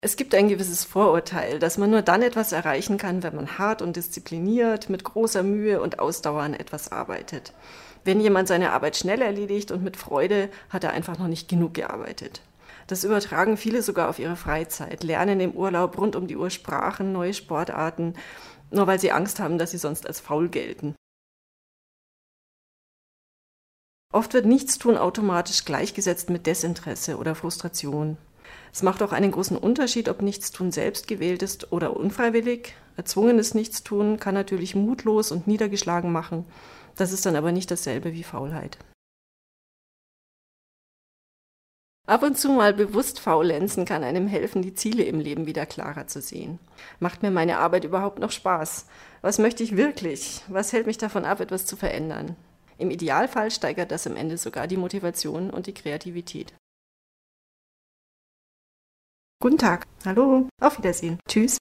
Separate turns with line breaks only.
Es gibt ein gewisses Vorurteil, dass man nur dann etwas erreichen kann, wenn man hart und diszipliniert, mit großer Mühe und Ausdauer an etwas arbeitet. Wenn jemand seine Arbeit schnell erledigt und mit Freude, hat er einfach noch nicht genug gearbeitet. Das übertragen viele sogar auf ihre Freizeit, lernen im Urlaub rund um die Uhr Sprachen, neue Sportarten, nur weil sie Angst haben, dass sie sonst als faul gelten. Oft wird Nichtstun automatisch gleichgesetzt mit Desinteresse oder Frustration. Es macht auch einen großen Unterschied, ob Nichtstun selbst gewählt ist oder unfreiwillig. Erzwungenes Nichtstun kann natürlich mutlos und niedergeschlagen machen. Das ist dann aber nicht dasselbe wie Faulheit. Ab und zu mal bewusst faulenzen kann einem helfen, die Ziele im Leben wieder klarer zu sehen. Macht mir meine Arbeit überhaupt noch Spaß? Was möchte ich wirklich? Was hält mich davon ab, etwas zu verändern? Im Idealfall steigert das am Ende sogar die Motivation und die Kreativität. Guten Tag. Hallo. Auf Wiedersehen. Tschüss.